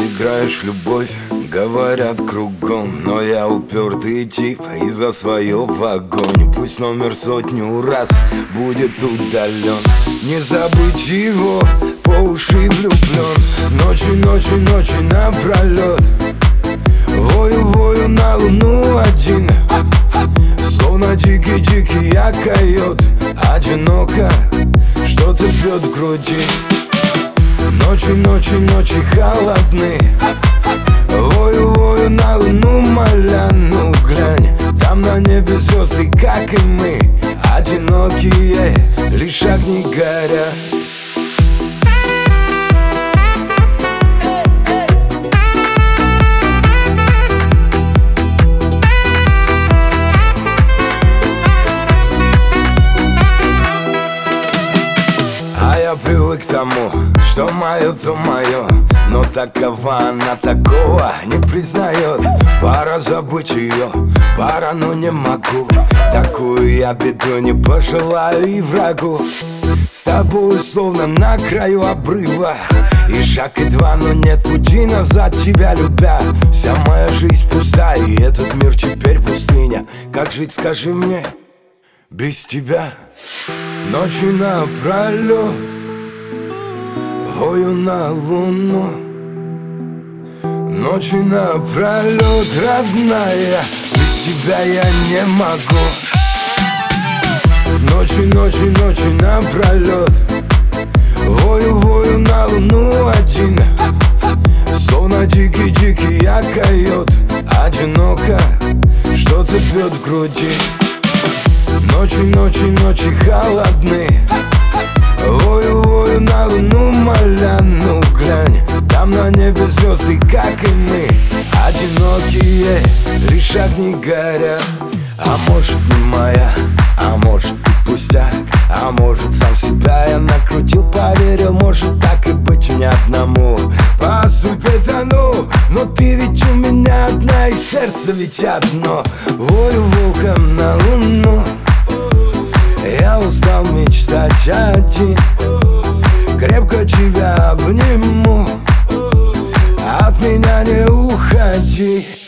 играешь в любовь, говорят кругом, но я упертый тип и за свое в огонь. Пусть номер сотню раз будет удален, не забыть его, по уши влюблен. Ночи напролет, вою на луну один, словно дикий я койот. Одиноко, что-то бьет в груди. Ночи холодны, вою на луну моля. Ну глянь, там на небе звезды, как и мы, одинокие, лишь огни горят. Я привык к тому, что мое, то мое, но такова она, такого не признает. Пора забыть ее, пора, но не могу. Такую я беду не пожелаю и врагу. С тобой словно на краю обрыва, и шаг, и два, но нет пути назад. Тебя любя, вся моя жизнь пуста, и этот мир теперь пустыня. Как жить, скажи мне, без тебя? Ночи напролет, вою на луну. Ночи напролет, родная, без тебя я не могу. Ночи напролет, вою на луну один, словно дикий я койот. Одиноко, что-то бьет в груди. Ночи холодны, вою на луну моля. Ну глянь, там на небе звезды, как и мы, одинокие, лишь огни горят. А может не моя, а может и пустяк, а может сам себя я накрутил, поверил, может так и быть не одному поступит оно. Но ты ведь у меня одна, и сердце ведь одно. Вою волком на луну, я устал мечтать один, крепко тебя обниму, от меня не уходи.